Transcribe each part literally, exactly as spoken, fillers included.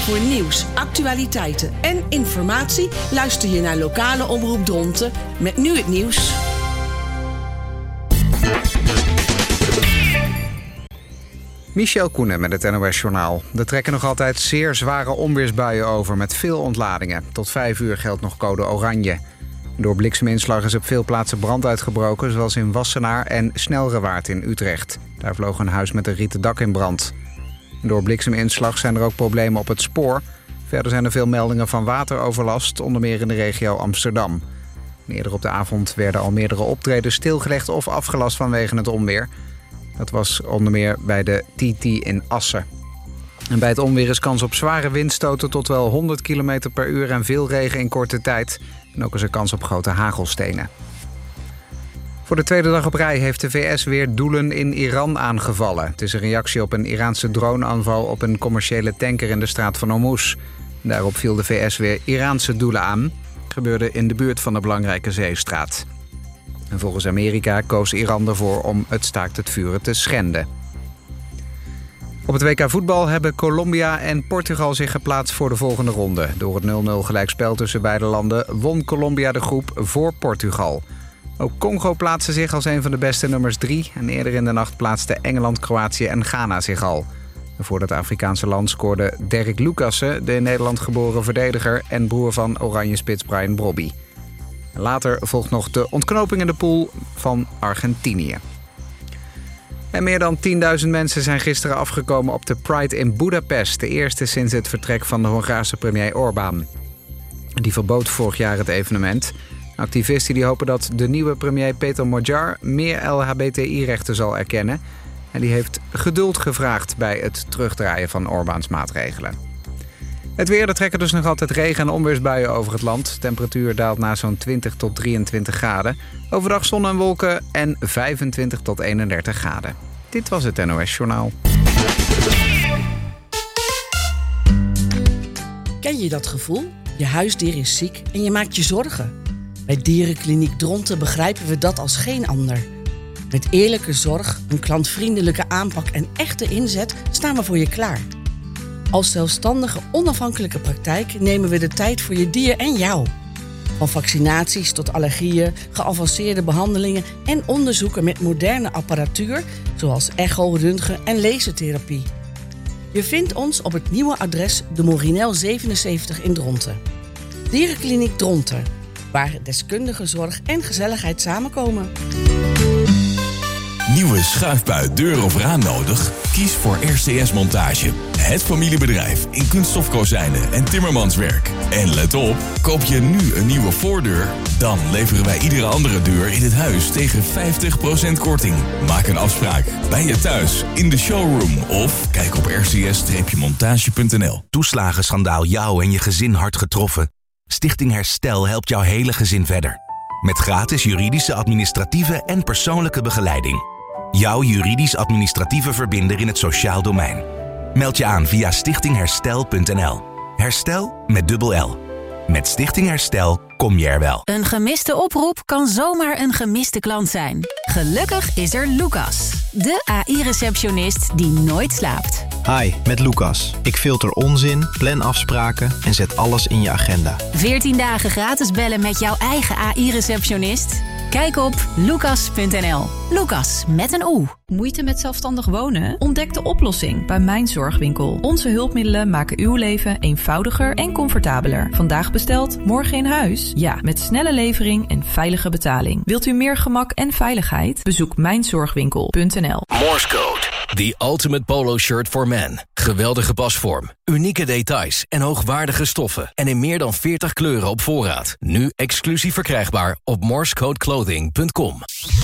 Voor nieuws, actualiteiten en informatie luister je naar lokale Omroep Dronten met nu het nieuws. Michel Koenen met het N O S-journaal. Er trekken nog altijd zeer zware onweersbuien over met veel ontladingen. Tot vijf uur geldt nog code oranje. Door blikseminslag is op veel plaatsen brand uitgebroken, zoals in Wassenaar en Snelrewaard in Utrecht. Daar vloog een huis met een rieten dak in brand. Door blikseminslag zijn er ook problemen op het spoor. Verder zijn er veel meldingen van wateroverlast, onder meer in de regio Amsterdam. Eerder op de avond werden al meerdere optredens stilgelegd of afgelast vanwege het onweer. Dat was onder meer bij de T T in Assen. En bij het onweer is kans op zware windstoten tot wel honderd kilometer per uur en veel regen in korte tijd. En ook is er kans op grote hagelstenen. Voor de tweede dag op rij heeft de V S weer doelen in Iran aangevallen. Het is een reactie op een Iraanse droneaanval op een commerciële tanker in de straat van Hormuz. Daarop viel de V S weer Iraanse doelen aan. Het gebeurde in de buurt van de belangrijke zeestraat. En volgens Amerika koos Iran ervoor om het staakt het vuren te schenden. Op het W K voetbal hebben Colombia en Portugal zich geplaatst voor de volgende ronde. Door het nul nul gelijkspel tussen beide landen won Colombia de groep voor Portugal. Ook Congo plaatste zich als een van de beste nummers drie. En eerder in de nacht plaatsten Engeland, Kroatië en Ghana zich al. En voor dat Afrikaanse land scoorde Derek Lucassen, de in Nederland geboren verdediger en broer van Oranje spits Brian Brobby. Later volgt nog de ontknoping in de pool van Argentinië. En meer dan tienduizend mensen zijn gisteren afgekomen op de Pride in Budapest. De eerste sinds het vertrek van de Hongaarse premier Orbán. Die verbood vorig jaar het evenement. Activisten die hopen dat de nieuwe premier Peter Magyar meer L H B T I-rechten zal erkennen. En die heeft geduld gevraagd bij het terugdraaien van Orbáns maatregelen. Het weer, er trekken dus nog altijd regen- en onweersbuien over het land. De temperatuur daalt naar zo'n twintig tot drieëntwintig graden. Overdag zon en wolken en vijfentwintig tot eenendertig graden. Dit was het N O S-journaal. Ken je dat gevoel? Je huisdier is ziek en je maakt je zorgen. Bij Dierenkliniek Dronten begrijpen we dat als geen ander. Met eerlijke zorg, een klantvriendelijke aanpak en echte inzet staan we voor je klaar. Als zelfstandige, onafhankelijke praktijk nemen we de tijd voor je dier en jou. Van vaccinaties tot allergieën, geavanceerde behandelingen en onderzoeken met moderne apparatuur, zoals echo, röntgen en lasertherapie. Je vindt ons op het nieuwe adres de Morinel zevenenzeventig in Dronten. Dierenkliniek Dronten, waar deskundige zorg en gezelligheid samenkomen. Nieuwe schuifbui, deur of raam nodig? Kies voor R C S Montage. Het familiebedrijf in kunststofkozijnen en timmermanswerk. En let op, koop je nu een nieuwe voordeur? Dan leveren wij iedere andere deur in het huis tegen vijftig procent korting. Maak een afspraak bij je thuis, in de showroom of kijk op r c s montage punt n l. Toeslagenschandaal jou en je gezin hard getroffen? Stichting Herstel helpt jouw hele gezin verder. Met gratis juridische, administratieve en persoonlijke begeleiding. Jouw juridisch-administratieve verbinder in het sociaal domein. Meld je aan via stichting herstel punt n l. Herstel met dubbel L. Met Stichting Herstel kom je er wel. Een gemiste oproep kan zomaar een gemiste klant zijn. Gelukkig is er Lucas, de A I-receptionist die nooit slaapt. Hi, met Lucas. Ik filter onzin, plan afspraken en zet alles in je agenda. veertien dagen gratis bellen met jouw eigen A I-receptionist? Kijk op lucas punt n l. Lucas met een O. Moeite met zelfstandig wonen? Ontdek de oplossing bij Mijn Zorgwinkel. Onze hulpmiddelen maken uw leven eenvoudiger en comfortabeler. Vandaag besteld, morgen in huis? Ja, met snelle levering en veilige betaling. Wilt u meer gemak en veiligheid? Bezoek mijn zorgwinkel punt n l. Morse Code, the ultimate polo shirt for men. Geweldige pasvorm, unieke details en hoogwaardige stoffen. En in meer dan veertig kleuren op voorraad. Nu exclusief verkrijgbaar op morsecodeclothing punt com.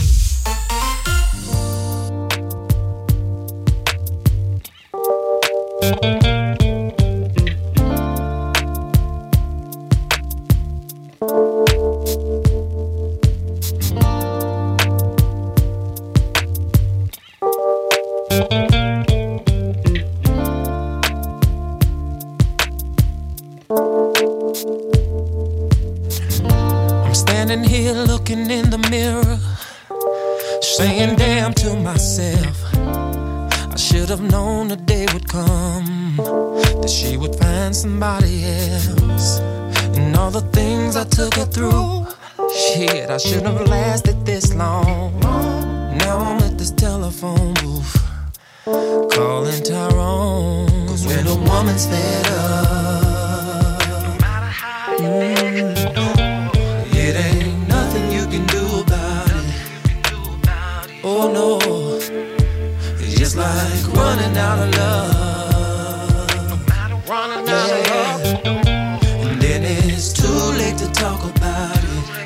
I'm standing here looking in the mirror, saying damn to myself. I should have known the day would come that she would find somebody else. And all the things I took her through, shit, I shouldn't have lasted this long. Now I'm at this telephone booth calling Tyrone. Cause when a woman's fed up, no matter how you mm, it ain't nothing you can do about it. Oh no, it's just like running out of love. Running out of love, and then it's too late to talk about it.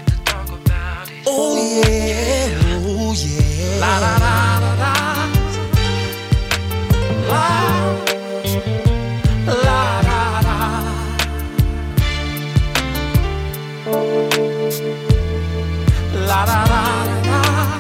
Oh yeah, oh yeah. La la la la la. La la la la. La la la la.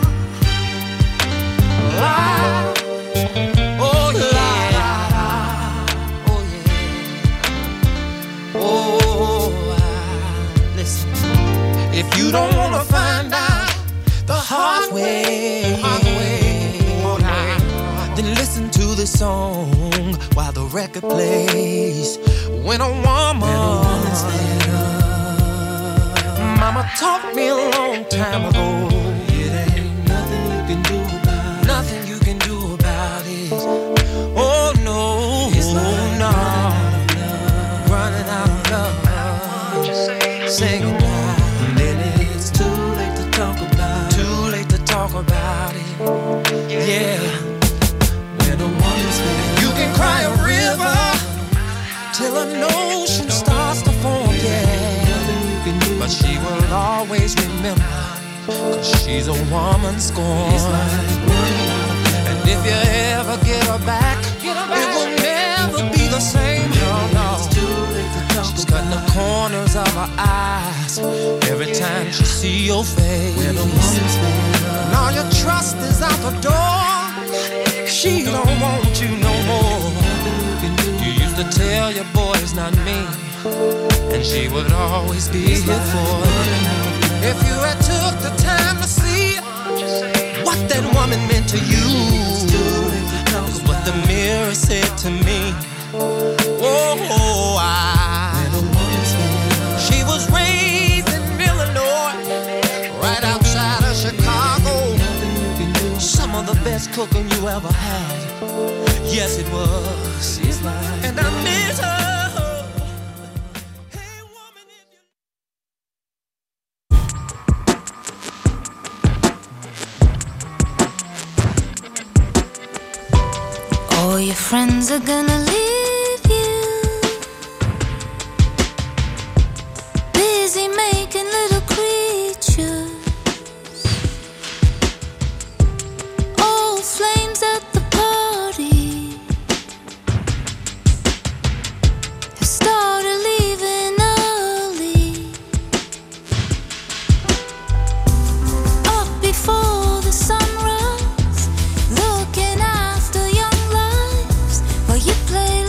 La. Oh yeah. Oh yeah. Oh, I, listen. If you don't wanna find out the hard way, hard way, then listen to the song while the record plays. When a woman's fed up, Mama taught me a long time ago. It ain't nothing you can do about it. Nothing you can do about it. Oh no, it's like no, running out of love. Singing now, and then it's too late to talk about. Too late to talk about it. Yeah. When a woman's fed, you can cry a river till an ocean starts to form. Yeah. But she will always remember, cause she's a woman scorned. And if you ever get her back, it will never be the same. No, no. She's cutting the corners of her eyes every time she see your face. And all your trust is out the door. She don't want you no more. You used to tell your boy it's not me, and she would always be here for you. If you had took the time to see what that woman meant to you, cause what the mirror said to me. Oh, oh I, she was raised in Illinois, right outside of Chicago. Some of the best cooking you ever had. Yes, it was. And I miss her. All your friends are gonna leave you, busy making little creatures, old flames at the party have started leaving early, up before the sunrise, looking after young lives while you play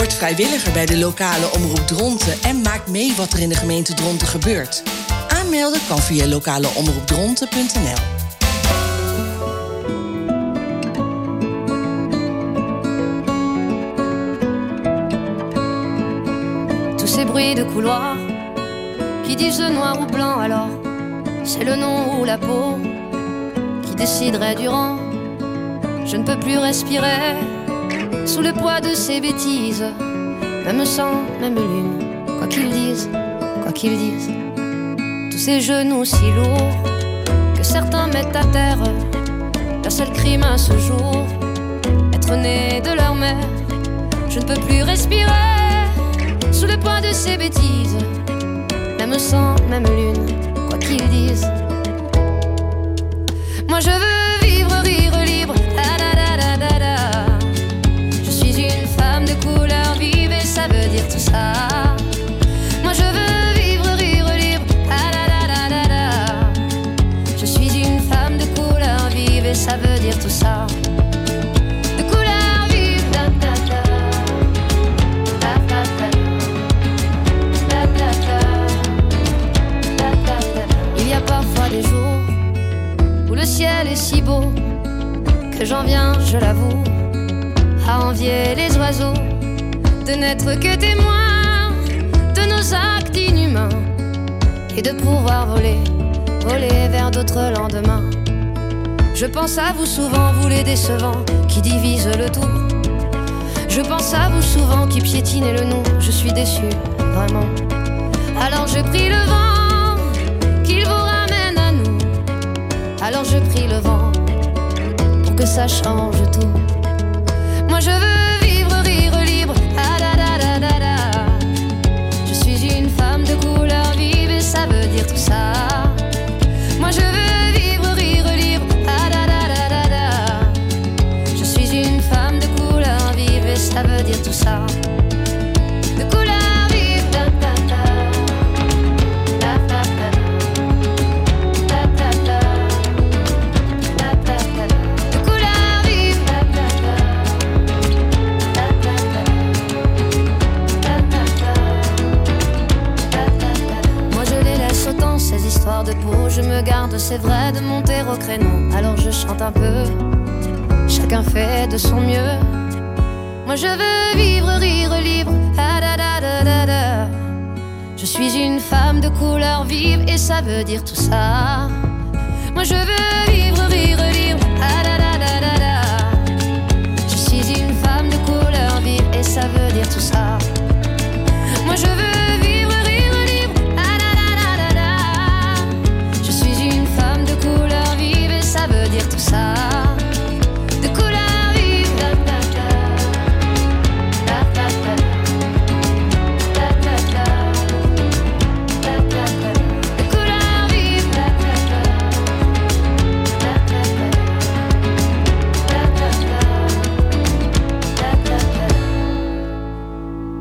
Word vrijwilliger bij de lokale Omroep Dronten en maak mee wat er in de gemeente Dronten gebeurt. Aanmelden kan via lokale omroep dronten punt n l. Tous ces bruits de couloir qui disent noir ou blanc, alors c'est le nom ou la peau qui déciderait du rang. Je ne peux plus respirer sous le poids de ces bêtises, même sang, même lune, quoi qu'ils disent, quoi qu'ils disent. Tous ces genoux si lourds que certains mettent à terre, leur seul crime à ce jour, être né de leur mère. Je ne peux plus respirer sous le poids de ces bêtises, même sang, même lune, quoi qu'ils disent. Moi je veux vivre, rire libre, da da da da da da. Je suis une femme de couleur vive et ça veut dire tout ça. Moi je veux vivre, rire libre, da da da da da da. Je suis une femme de couleur vive et ça veut dire tout ça. De couleur vive, da da da, da da da, da da da, da da da. Il y a parfois des jours où le ciel est si beau que j'en viens, je l'avoue, à envier les oiseaux de n'être que témoins de nos actes inhumains et de pouvoir voler, voler vers d'autres lendemains. Je pense à vous souvent, vous les décevants qui divisent le tout. Je pense à vous souvent qui piétinez le nom. Je suis déçu, vraiment. Alors je prie le vent qu'il vous ramène à nous. Alors je prie le vent pour que ça change tout. Moi je veux vivre, rire libre, ah da da da da da. Je suis une femme de couleur vive et ça veut dire tout ça. Moi je veux vivre, rire libre, ah da da da da da. Je suis une femme de couleur vive et ça veut dire tout ça. De couleur vive, da da da, da da da, da da da, da da da. De couleur vive, da da da, da da da, da da da, da da da. Moi je les laisse autant ces histoires de peau. Je me garde, c'est vrai, de monter au créneau. Alors je chante un peu, chacun fait de son mieux. Moi je veux vivre, rire libre, ah da da da da da. Je suis une femme de couleur vive et ça veut dire tout ça. Moi je veux vivre, rire libre, ah da da da da da. Je suis une femme de couleur vive et ça veut dire tout ça. Moi je veux vivre, rire libre, ah da da da da da. Je suis une femme de couleur vive et ça veut dire tout ça. De couleur vive, da da da, da da da, da da da, da da da. De couleur vive, da da da, da da da, da da da, da da da.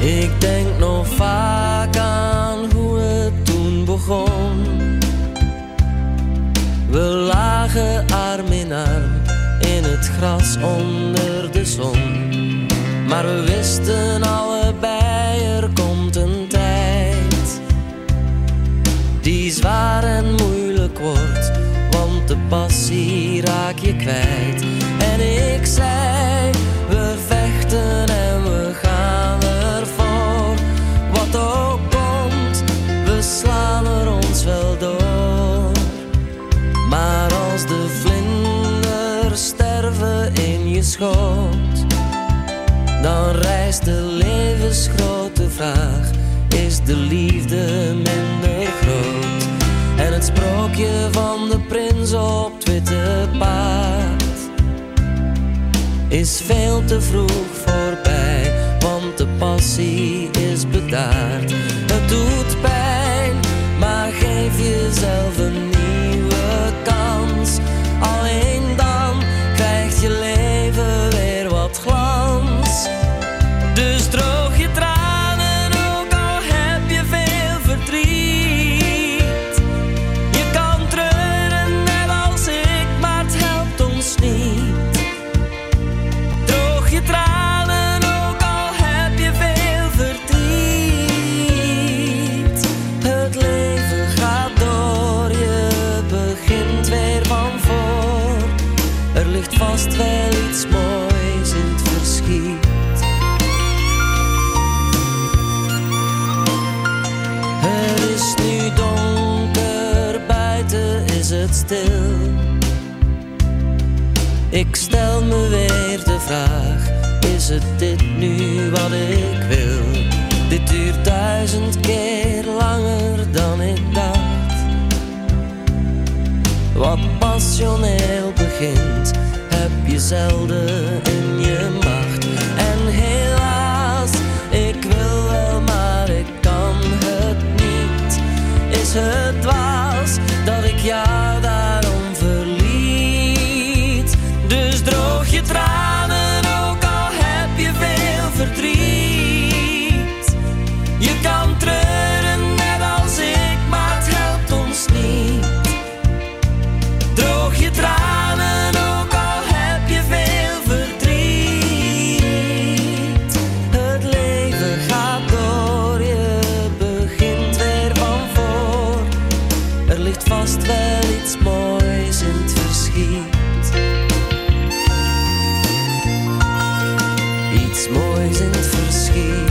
Ik denk nog vaak aan hoe het toen begon. We lagen arm in arm in het gras onder de zon. Maar we wisten allebei, er komt een tijd die zwaar en moeilijk wordt, want de passie raak je kwijt. En ik zei, we vechten en we gaan ervoor. Wat ook komt, we slaan er ons wel door. Maar als de vlinders sterven in je schoot, dan rijst de levensgrote vraag: is de liefde minder groot? En het sprookje van de prins op het witte paard is veel te vroeg voorbij, want de passie is bedaard. Het doet pijn, maar geef jezelf een nieuwe kans. Alleen dan krijgt je leven weer wat glans. Dus droog je tranen, ook al heb je veel verdriet. Je kan treuren net als ik, maar het helpt ons niet. Droog je tranen, ook al heb je veel verdriet. Het leven gaat door, je begint weer van voor. Er ligt vast wel iets moois in het verschiet. Het is nu donker, buiten is het stil. Ik stel me weer de vraag, is het dit nu wat ik wil? Dit duurt duizend keer langer dan ik dacht. Wat passioneel begint, heb je zelden in je macht. En helaas, ik wil wel, maar ik kan het niet. Is het dwaas dat ik jou daarom verliet? Dus droog je tranen, ook al heb je veel verdriet. Je kan treuren net als ik, maar het helpt ons niet. Droog je tranen, ook al heb je veel verdriet. Het leven gaat door, je begint weer van voor. Er ligt vast wel iets moois in het verschiet. Iets moois in het verschiet.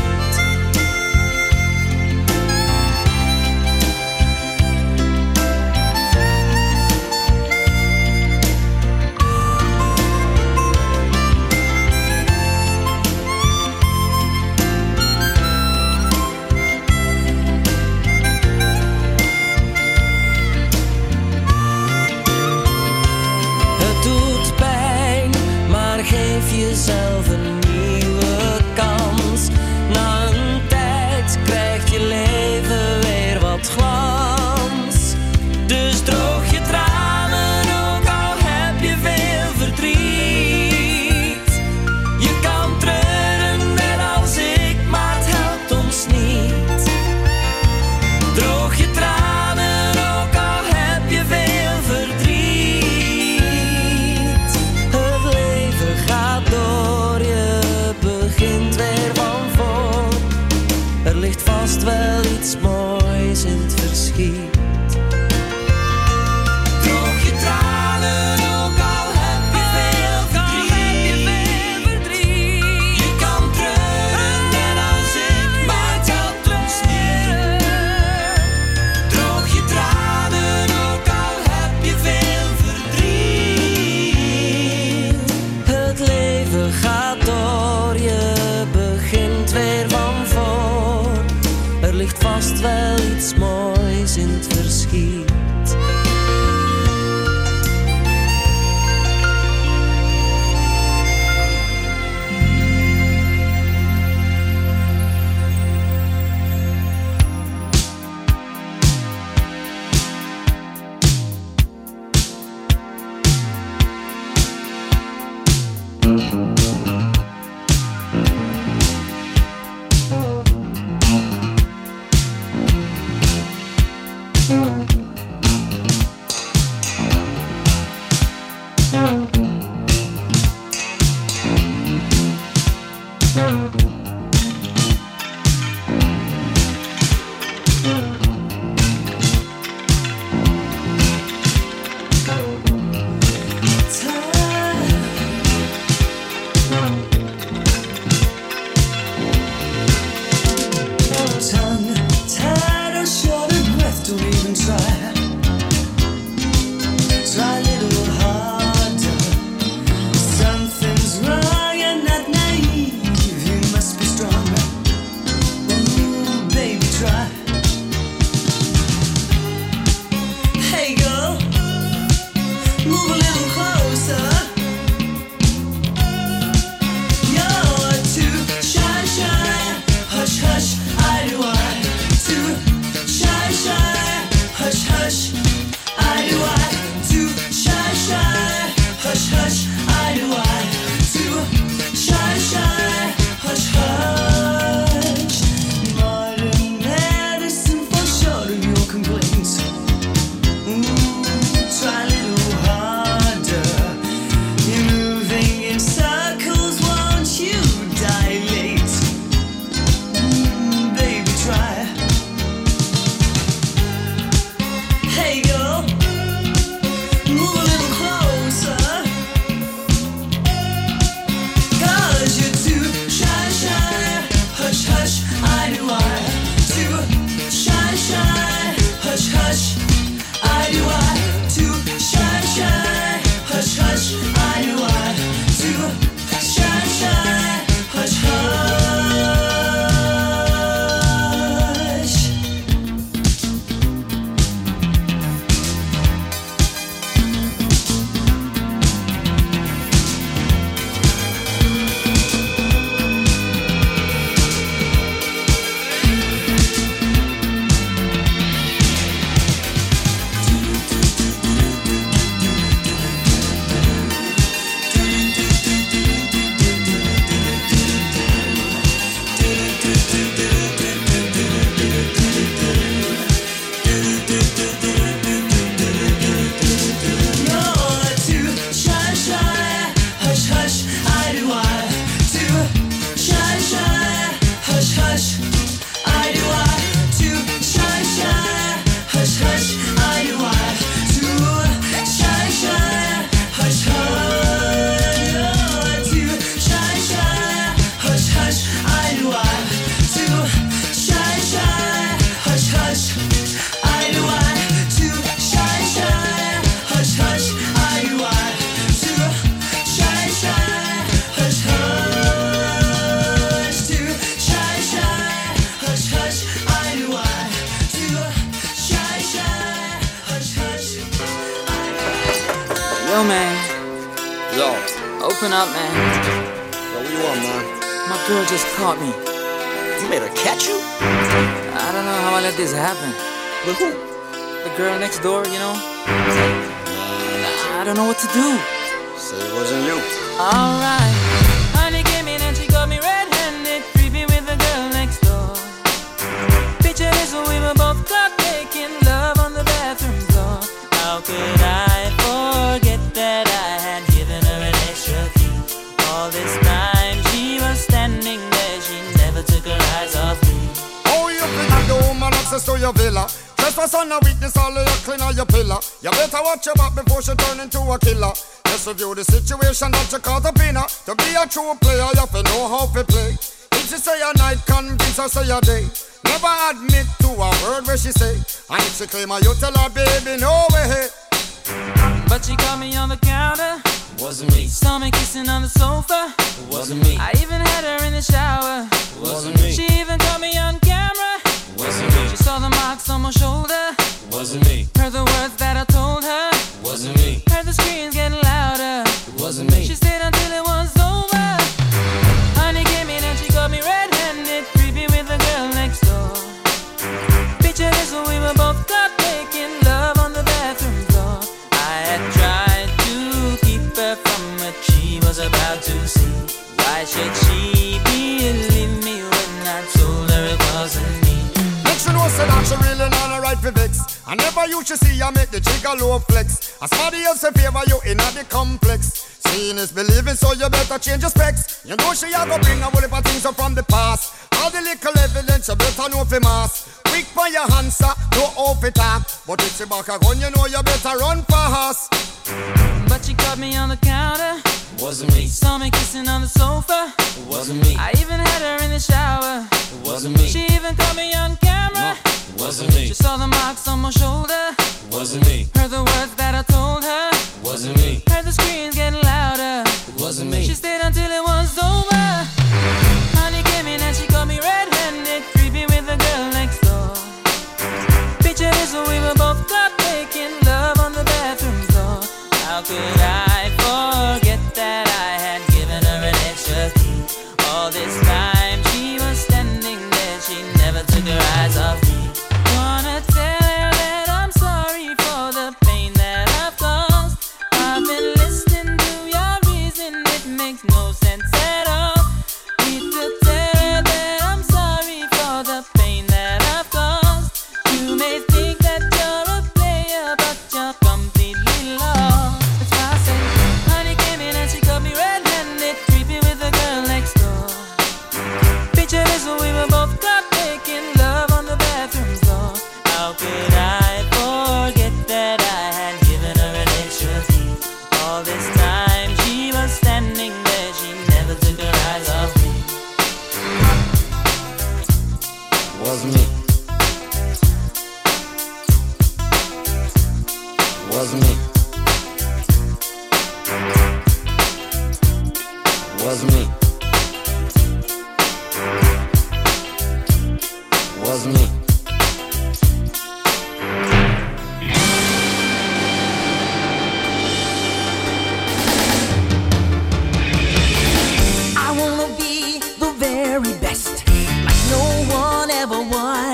Het doet pijn, maar geef jezelf een nieuwe kans. Na een tijd krijgt je leven weer wat glans. Dus droog je tranen, ook al heb je veel verdriet. Je kan treuren net als ik, maar het helpt ons niet. Droog je tranen, ook al heb je veel verdriet. Het leven gaat door, je begint weer van voor. Er ligt vast wel iets moois in het verschiet. Droog je tranen, ook al heb je veel verdriet. Je kan treuren net als ik, maar het helpt ons niet. Droog je tranen, ook al heb je veel verdriet. Het leven gaat door, je begint weer van voor. Er ligt vast wel iets moois in het verschiet. Yo, man. Yo. Open up, man. Yo, what you want, man? My girl just caught me. You made her catch you? I don't know how I let this happen. With who? The girl next door, you know? I don't know what to do. Say it wasn't you. Alright. Honey came in and she got me red-handed, creepy with the girl next door. Picture this, we were both caught making love on the bathroom floor. How could I forget that I had given her an extra key? All this time she was standing there, she never took her eyes off me. Oh, you think the woman access to your villa? Trespass on a weakness, all of your clean on your pillar. You better watch your back before she turn into a killer. Just review the situation that you caught up in her. To be a true player, you have to know how to play. If she say a night, convince her say a day. Never admit to a word where she say. And if she claim her, you tell her, baby, no way. But she caught me on the counter. Wasn't me. Saw me kissing on the sofa. Wasn't me. I even had her in the shower. Wasn't me. She even caught me on camera. Wasn't me. She saw the marks on my shoulder. Wasn't me. Heard the words that I told her. Wasn't me. Heard the screams getting louder. Wasn't me. She stayed until it was over. Honey came in and she got me red-handed, creepy with the girl next door. Picture this, we were both caught making love on the bathroom floor. I had tried to keep her from what she was about to see. Why should she believe me when I told her it wasn't me? Next you know say that she really not right for vex. I never used to see her make the jigger low flex. As somebody else in favor you in the complex. seeing is believing, so you better change your specs. You know she a go bring a whole heap of things up from the past. All the little evidence you better know for mass. Quick for your answer, no off it up. But if she back a gun, you know you better run fast. But she caught me on the counter. Wasn't me. Saw me kissing on the sofa. It wasn't me. I even had her in the shower. It wasn't me. She even caught me on camera. No, it wasn't me. She saw the marks on my shoulder. It wasn't me. Heard the words that I told her. It wasn't me. Heard the screams getting louder. It wasn't me. She stayed until it was over. Honey came in and she caught me red-handed, creepy with the girl next door. Picture this, we were both caught making love on the bathroom floor. How could I forget that I had given her an extra key? All this time she was standing there, she never took her eyes off me. Wanna tell her that I'm sorry for the pain that I've caused. I've been listening to your reason, it makes no sense at all. Need to tell her that I'm sorry for the pain that I've caused. You may think that you're a player, but you're completely lost. That's why I say, honey came in and she caught me red-handed, creepy with the girl next door. Picture this, we were both caught making love on the bathroom floor. How could I forget that I had given her an extra key? All this time she was standing there, she never took her eyes off me. Wasn't me. Wasn't me. Wasn't me. Wasn't me. I wanna be the very best, like no one ever was.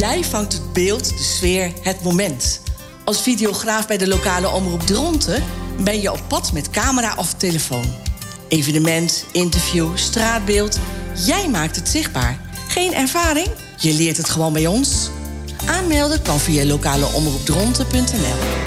Jij vangt het beeld, de sfeer, het moment. Als videograaf bij de lokale omroep Dronten ben je op pad met camera of telefoon. Evenement, interview, straatbeeld. Jij maakt het zichtbaar. Geen ervaring? Je leert het gewoon bij ons. Aanmelden kan via lokaleomroepdronten punt n l.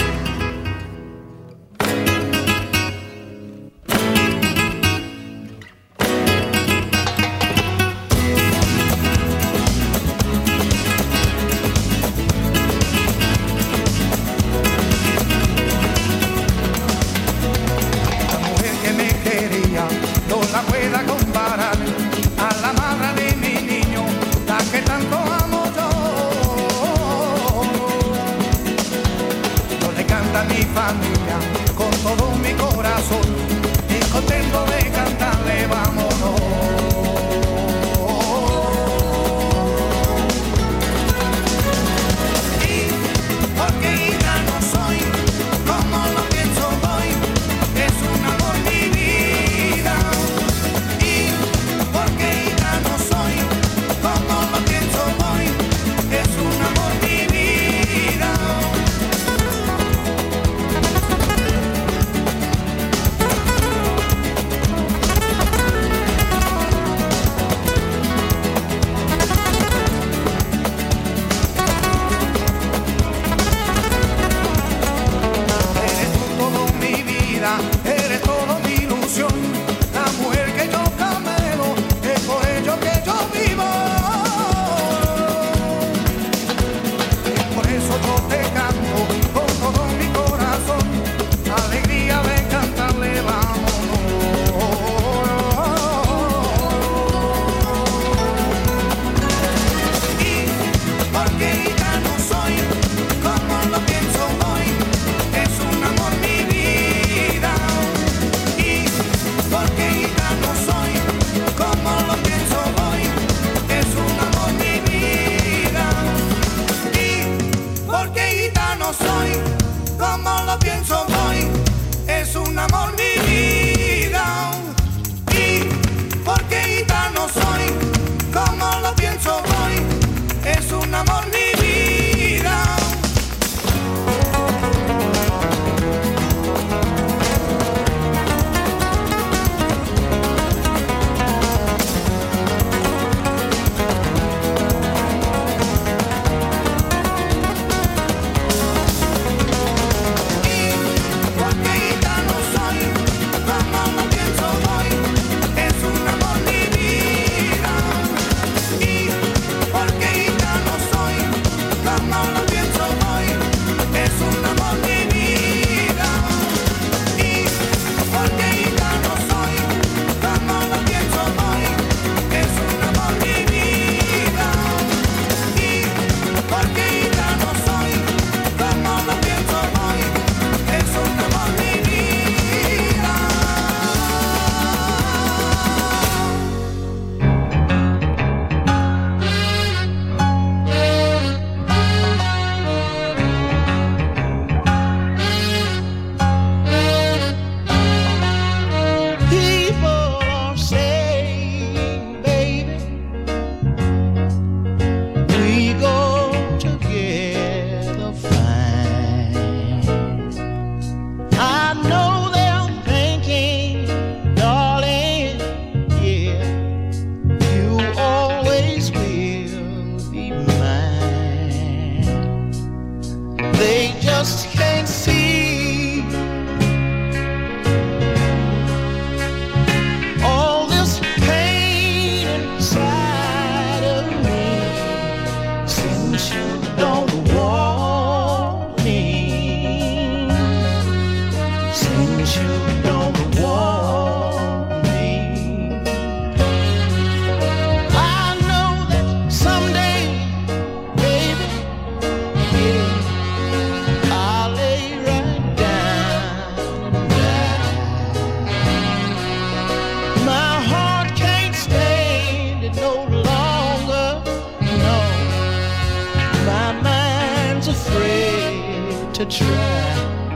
to try.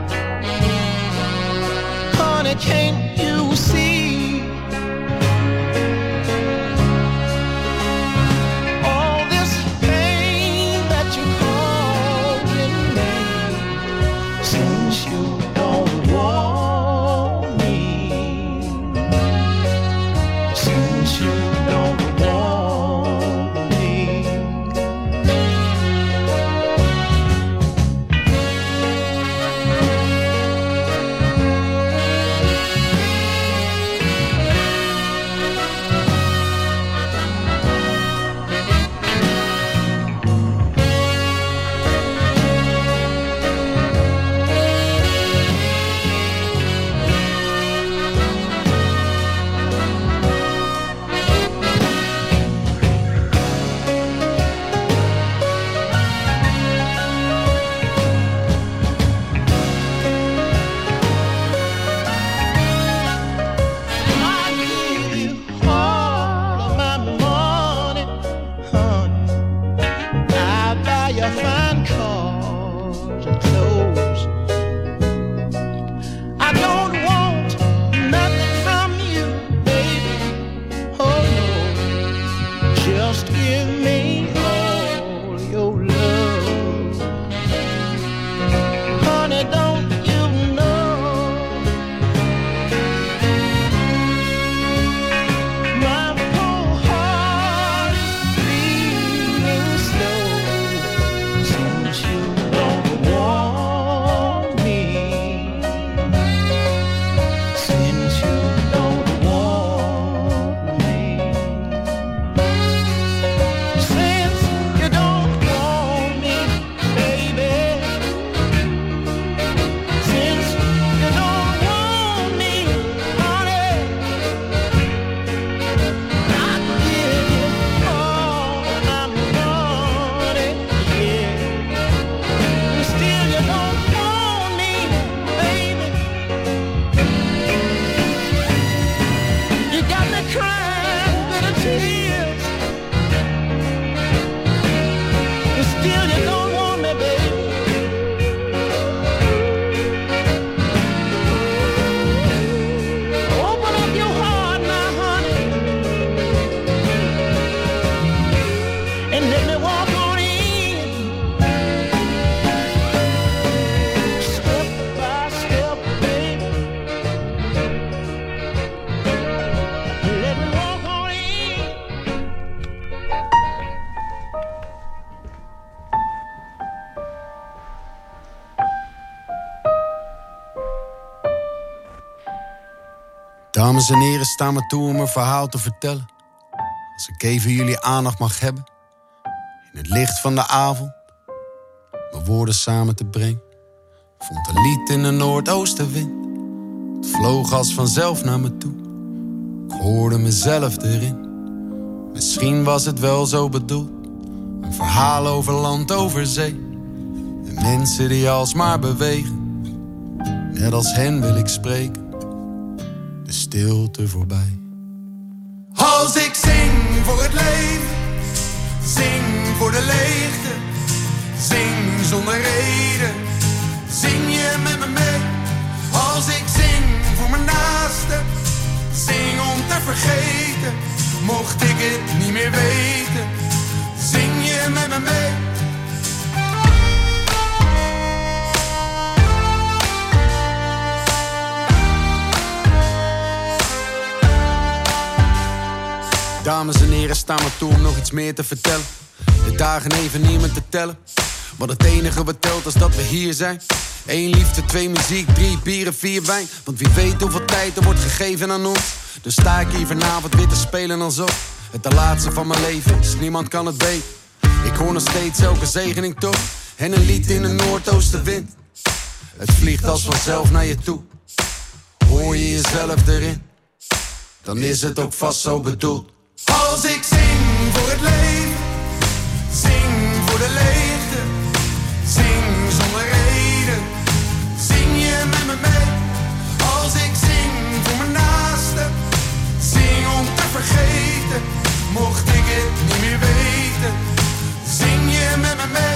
Honey, can't you see all this pain Dames en heren, sta me toe om een verhaal te vertellen. Als ik even jullie aandacht mag hebben. In het licht van de avond. Mijn woorden samen te brengen. Vond een lied in de noordoostenwind. Het vloog als vanzelf naar me toe. Ik hoorde mezelf erin. Misschien was het wel zo bedoeld. Een verhaal over land, over zee. En mensen die alsmaar bewegen. Net als hen wil ik spreken. De stilte voorbij. Als ik zing voor het leven, zing voor de leegte, zing zonder reden, zing je met me mee. Als ik zing voor mijn naaste, zing om te vergeten, mocht ik het niet meer weten, zing je met me mee. Dames en heren, sta me toe om nog iets meer te vertellen. De dagen even niet meer te tellen. Want het enige wat telt is dat we hier zijn. Eén liefde, twee muziek, drie bieren, vier wijn. Want wie weet hoeveel tijd er wordt gegeven aan ons. Dus sta ik hier vanavond weer te spelen alsof het de laatste van mijn leven is. Niemand kan het weten. Ik hoor nog steeds elke zegening toch. En een lied in de noordoostenwind. Het vliegt als vanzelf naar je toe. Hoor je jezelf erin, dan is het ook vast zo bedoeld. Als ik zing voor het leven, zing voor de leegte, zing zonder reden, zing je met me mee. Als ik zing voor mijn naaste, zing om te vergeten, mocht ik het niet meer weten, zing je met me mee.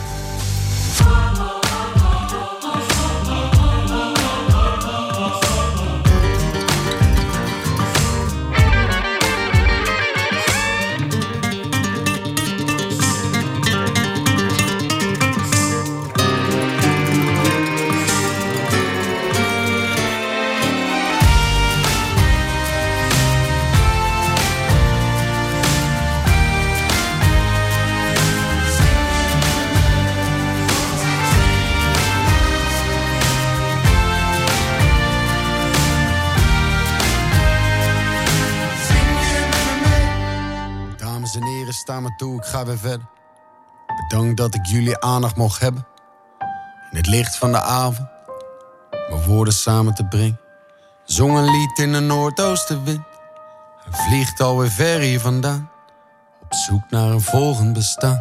Sta me toe, ik ga weer verder. Bedankt dat ik jullie aandacht mocht hebben. In het licht van de avond. Mijn woorden samen te brengen. Zong een lied in de noordoostenwind. Hij vliegt alweer ver hier vandaan. Op zoek naar een volgend bestaan.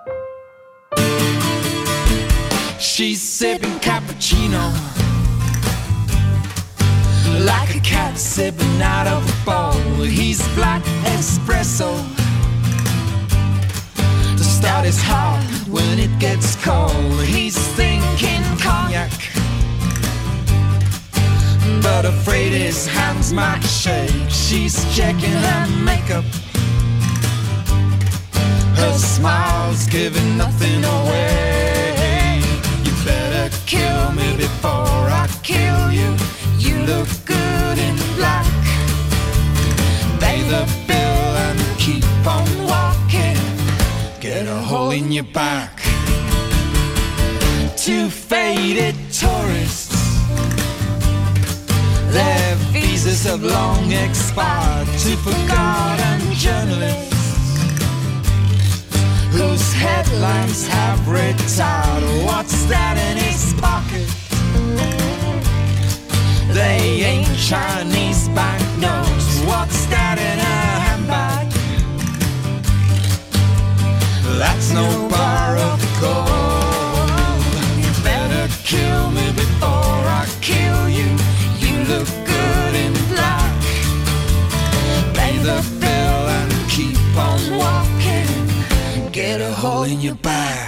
She's sipping cappuccino like a cat sipping out of a bowl. He's black espresso. To start his heart when it gets cold. He's thinking cognac, but afraid his hands might shake. She's checking her makeup. Her smile's giving nothing away. You better kill me before I kill you. You look good in black. Pay the bill and keep on walking. Get a hole in your back. Two faded tourists, their visas have long expired. Two forgotten journalists whose headlines have retired. What's that in his pocket? They ain't Chinese banknotes. What's that in her handbag? That's no bar of gold. You better kill me before I kill you. You look good in black. Pay the bill and keep on walking. Get a hole in your back.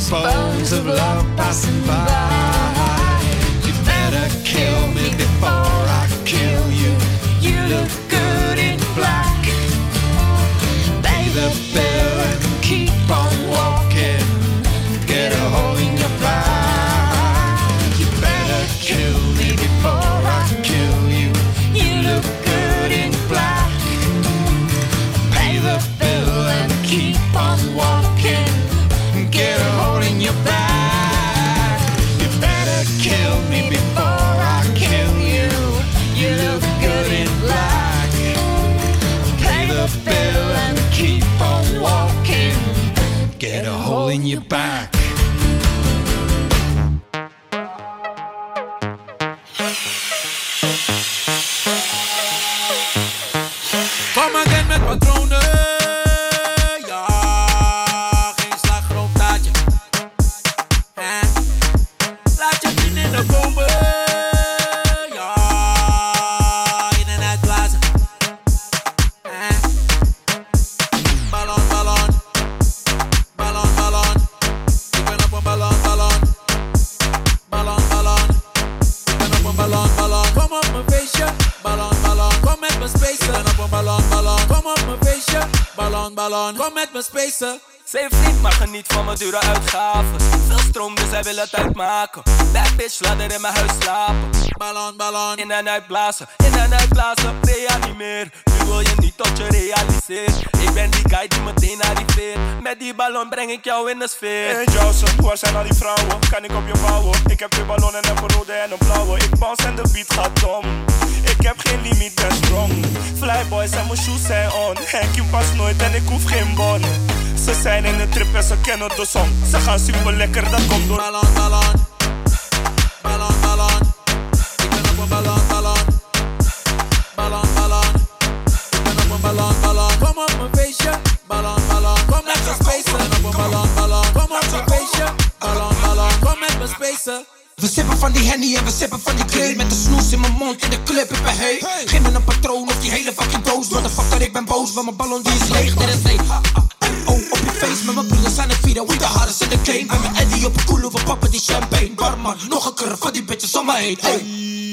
bones of love passing by. You better kill me before I kill you. You look good in black. Pay the bill and keep on walking. Get a hole in your back. You better kill me before I kill you. You look good in black. Pay the bill and keep on walking. Get a hole in your back. You better kill me before I kill you. You look good in black. Pay the bill and keep on walking. Get a hole in your back. Kom again met patronen. Ja, geen slagroomtaartje. Eh. Laat je vriendinnen komen. Ja, in en uit blazen. Eh. Ballon, ballon. Ballon, ballon. Ik ben op een ballon, ballon. Ballon, ballon. Ik ben op een ballon, ballon. Kom op mijn feestje. Ballon, ballon. Kom met mijn spacer. Ik ben op een ballon, ballon. Kom op mijn feestje. Ballon, ballon. Kom met mijn spacer. Ze heeft niet, maar geniet van mijn dure uitgaven. Veel stroom, dus hij wil het uitmaken. Bad bitch, laat er in mijn huis slapen. Ballon, ballon. In en uitblazen, in en uitblazen, reanimeer. Nu wil je niet tot je realiseert. Ik ben die guy die meteen arriveert. Met die ballon breng ik jou in de sfeer. Hey Johnson, waar zijn al die vrouwen? Kan ik op je vouwen? Ik heb twee ballonnen, een rode en een blauwe. Ik bounce en de beat gaat dom. Ik heb geen limiet, ben strong. Flyboys en mijn shoes zijn on. Henk, je pas nooit en ik hoef geen bon. Ze zijn in de trip en ze kennen de song. Ze gaan super lekker, dat komt door. Ballon, ballon. Ballon, ballon. Ik ben op een ballon, ballon. Ballon, ballon. Ik ben op een ballon, ballon. Kom op mijn feestje. Ballon, ballon. Kom met mijn spacer. Ik ben op een ballon, ballon. Kom op mijn feestje. Ballon, ballon. Kom met mijn spacer. We sippen van die Henny en we sippen van die Grey. Met de snoes in mijn mond in de club, ik ben hey. Geef me een patroon of die hele fucking doos. Motherfucker, ik ben boos, want mijn ballon die is leeg. Dit is een oh op je face. Met mijn broers aan de video, we the hardest in the game. Met mijn Eddie op een koelo, we pappen die champagne. Barman, nog een curve van die bitches om me heen. Hey.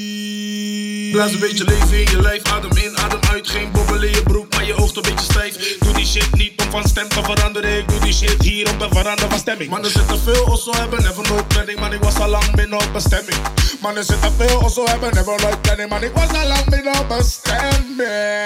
Blaas een beetje leven in je lijf, adem in, adem uit. Geen bobbel in je broek, maar je oogt een beetje stijf. Doe die shit niet om van stem te veranderen. Ik doe die shit hier om te veranderen van stemming. Mannen zitten veel osso hebben, never no planning. Man, ik was al lang binnen op bestemming. Mannen zitten veel osso hebben, never no planning. Man, ik was al lang binnen op bestemming.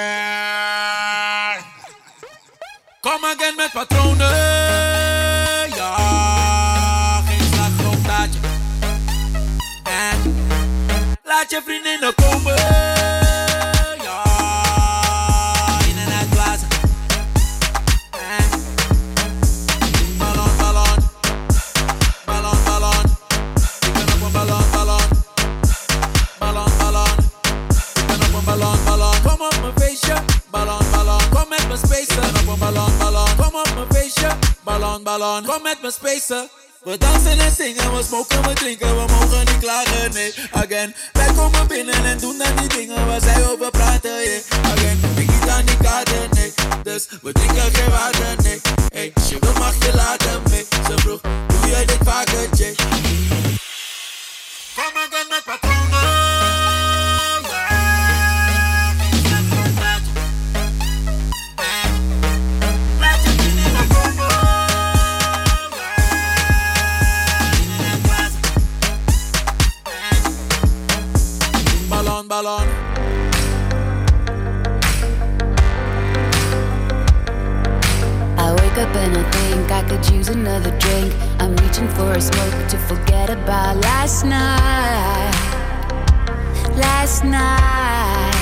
Kom again met patronen. Ja, geen slagroomtaartje. Eh. Laat je vriendinnen komen. Ja, in en uit blazen. Eh. Ballon, ballon. Ballon, ballon. Ik ben op een ballon, ballon. Ballon, ballon. Ik ben op een ballon, ballon. Kom op mijn feestje. Ballon, ballon. Kom met mijn spacer. Ik ben op een ballon, ballon. Kom op mijn feestje. Ballon, ballon. Kom met mijn spacer. We dansen en zingen, we smoken, we drinken, we mogen niet klagen, nee, again. Wij komen binnen en doen dan die dingen waar zij over praten, yeah, again. Ik niet aan die kaarten, nee, dus we drinken geen water, nee. Hey, als je wil mag je laten mee, ze vroeg, doe jij dit vaker, Jay? Kom again met patronen, yeah. Geen slagroomtaartje. Eh. Laat je vriendinnen komen. Ballon, ballon. I wake up and I think I could use another drink. I'm reaching for a smoke to forget about last night. Last night.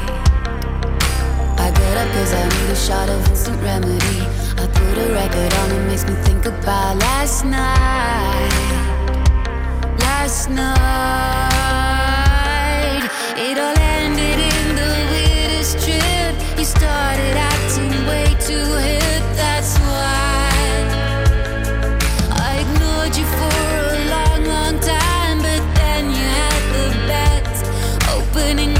I get up cause I need a shot of instant remedy. I put a record on, it makes me think about last night. Last night. It all ended in the weirdest trip. You started acting way too hip, that's why I ignored you for a long, long time. But then you had the best opening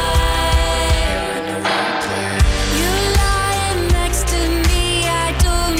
line. You're lying next to me, I don't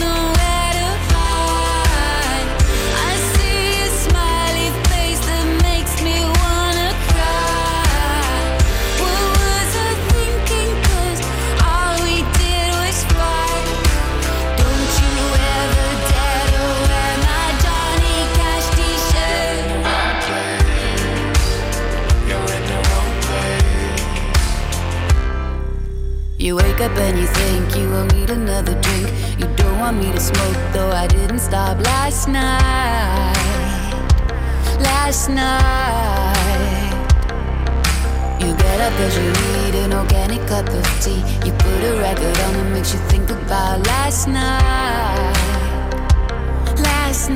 You wake up and you think you won't need another drink. You don't want me to smoke, though I didn't stop last night. Last night. You get up cause you need an organic cup of tea. You put a record on that makes you think about last night. Last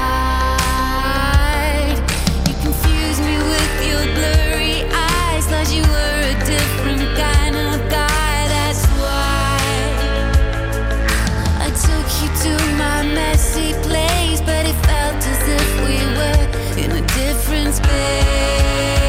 night. You confuse me with your blurry eyes. Thought you were a different kind of guy. That's why I took you to my messy place, but it felt as if we were in a different space.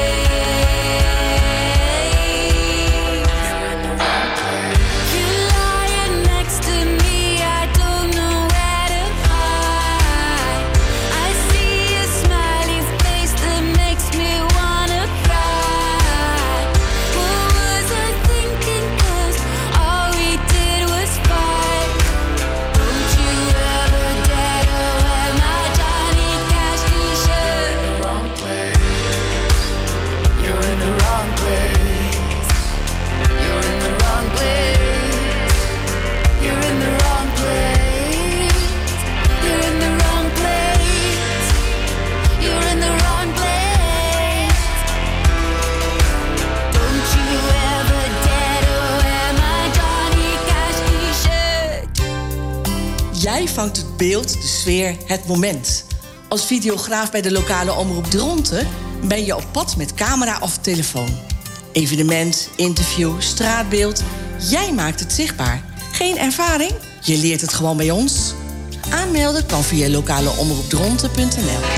Jij vangt het beeld, de sfeer, het moment. Als videograaf bij de lokale omroep Dronten ben je op pad met camera of telefoon. Evenement, interview, straatbeeld. Jij maakt het zichtbaar. Geen ervaring? Je leert het gewoon bij ons. Aanmelden kan via lokaleomroepdronten punt n l.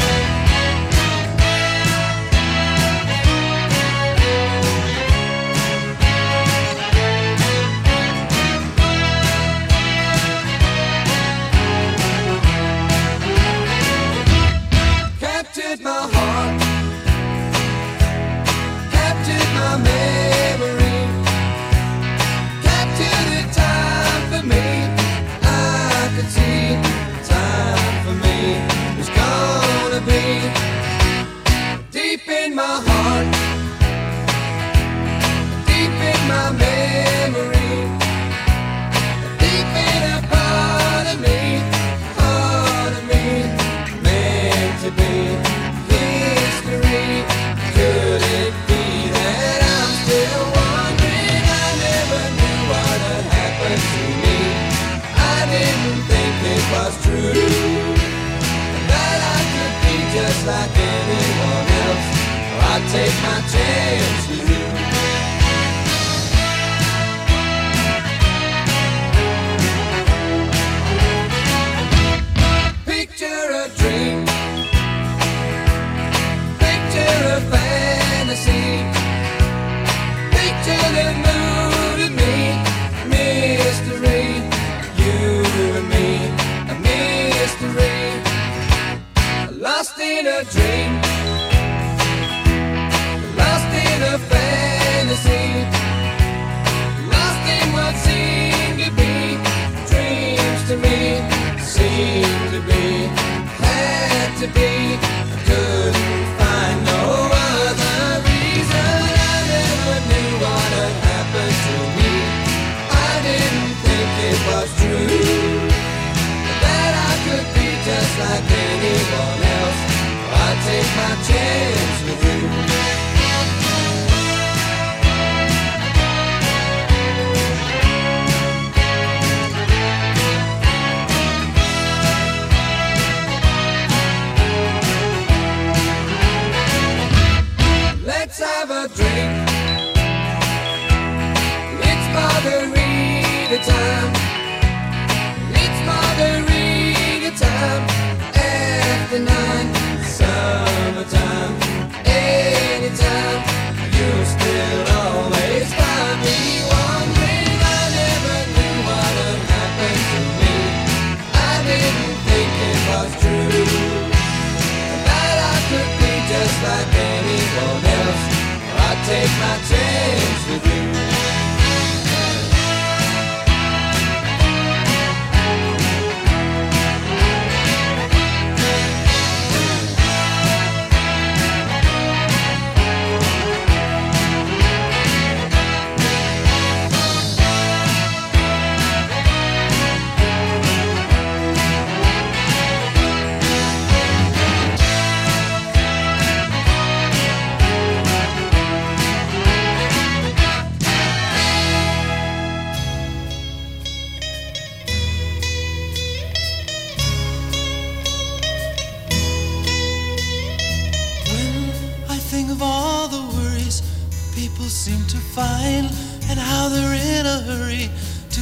Take my chance with you.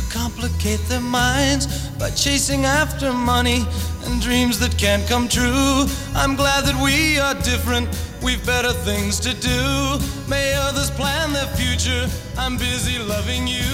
complicate their minds by chasing after money and dreams that can't come true. I'm glad that we are different, we've better things to do. May others plan their future, I'm busy loving you.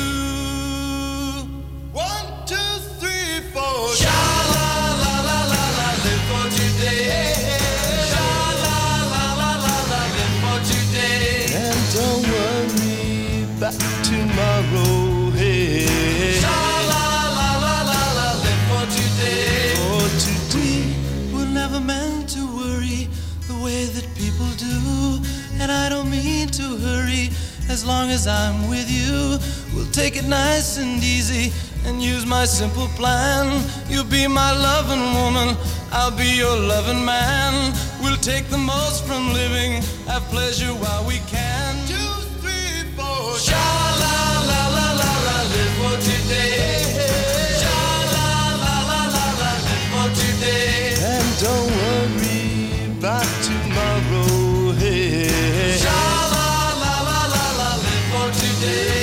One, two, three, four. Sha la la la la la, live for today. Sha la la la la la, live for today. And don't worry about tomorrow. Hey. Sha la la la la la, live for today. For today, we're never meant to worry the way that people do. And I don't mean to hurry, as long as I'm with you. We'll take it nice and easy and use my simple plan. You'll be my loving woman, I'll be your loving man. We'll take the most from living, have pleasure while we can. Two, three, four. Sha la la la la la, live for today. Sha la la la la la, live for today. And don't worry about tomorrow. Hey. Sha la la la la la, live for today.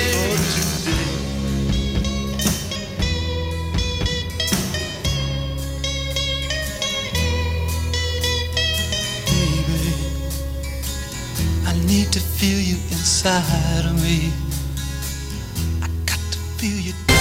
Need to feel you inside of me. I got to feel you.